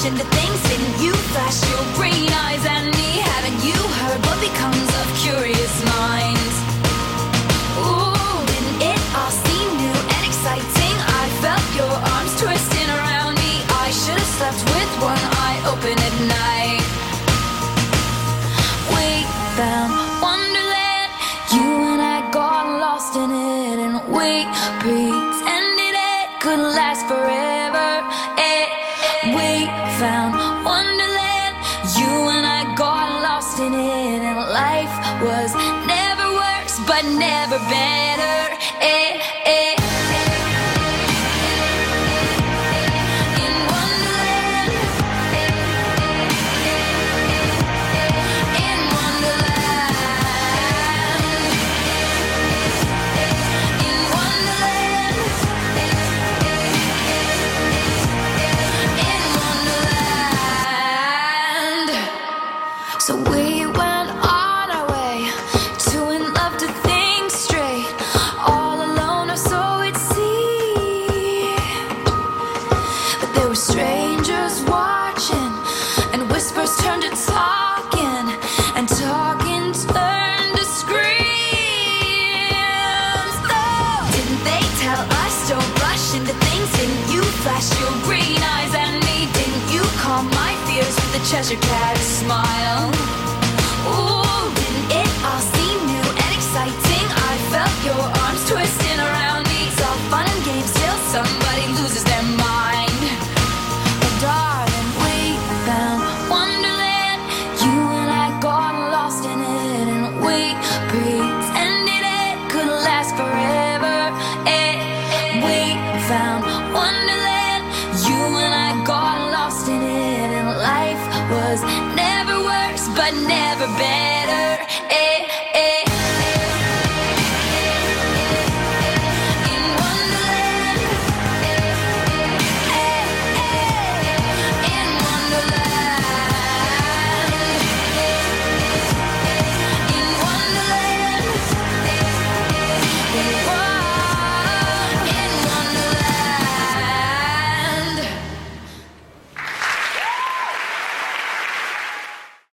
rush into things? Didn't you flash your green eyes at me? Haven't you heard what becomes of curious minds? Ooh, didn't it all seem new and exciting? I felt your arms twisting around me. I should have slept with one eye open at night. We found wonderland, you and I got lost in it, and we pretended it could last forever. We found wonderland, you and I got lost in it, and life was never worse, but never better. In Wonderland, in Wonderland, in Wonderland, in Wonderland. So we went on our way, two in love to think straight, all alone or so it seemed. But there were strangers watching, and whispers turned to talking, and talking turned to screams. Oh, didn't they tell us don't rush into things? Didn't you flash your green eyes at me? Didn't you calm my fears with a Cheshire Cat smile? Ooh, didn't it all seem new and exciting? I felt your arms twisting around me. It's all fun and games till somebody loses